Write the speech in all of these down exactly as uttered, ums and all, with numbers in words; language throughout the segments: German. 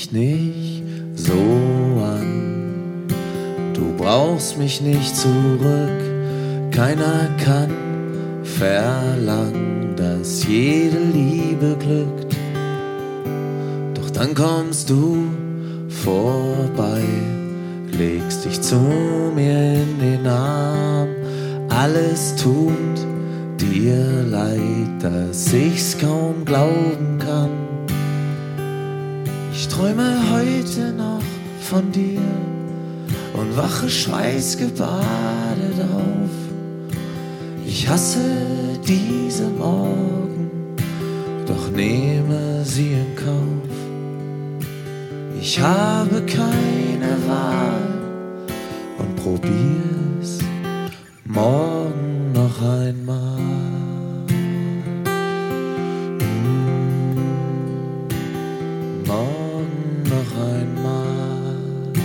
mich nicht so an. Du brauchst mich nicht zurück. Keiner kann verlangen, dass jede Liebe glückt. Doch dann kommst du vorbei, legst dich zu mir in den Arm. Alles tut dir leid, dass ich's kaum glauben kann. Ich träume heute noch von dir und wache schweißgebadet auf. Ich hasse diese Morgen, doch nehme sie in Kauf. Ich habe keine Wahl und probier's morgen noch einmal. Mm, morgen noch einmal.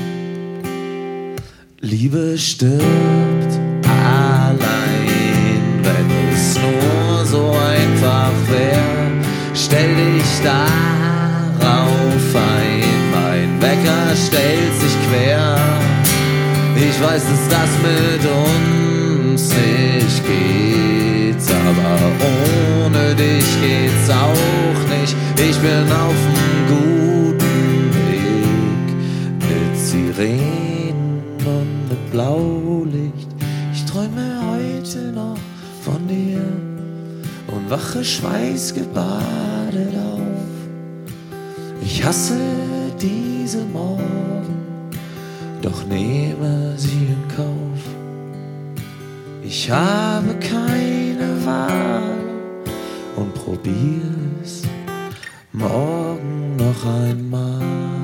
Liebe stirbt allein, wenn es nur so einfach wäre. Stell dich darauf ein, mein Wecker stellt sich quer. Ich weiß, dass das mit uns nicht geht, aber ohne dich geht's auch nicht. Ich bin auf einem guten Weg, mit Sirenen und mit Blaulicht. Ich träume heute noch von dir und wache schweißgebadet auf. Ich hasse diese Morgen, doch nehme sie in Kauf. Ich habe keine Wahl und probier's morgen noch einmal.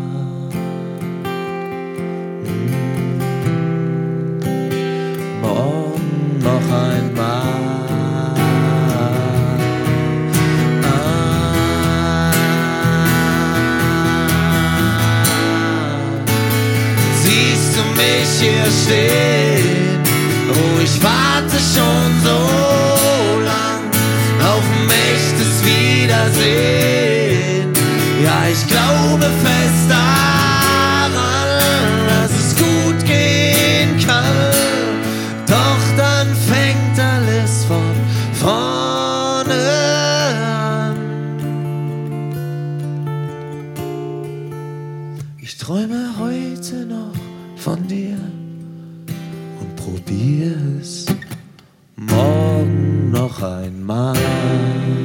Mm. Morgen noch einmal. Ah. Siehst du mich hier stehen? Oh, ich warte schon so lang auf ein echtes Wiedersehen. Ja, ich glaube fest daran, dass es gut gehen kann. Doch dann fängt alles von vorne an. Ich träume heute noch von dir und probier's morgen noch einmal.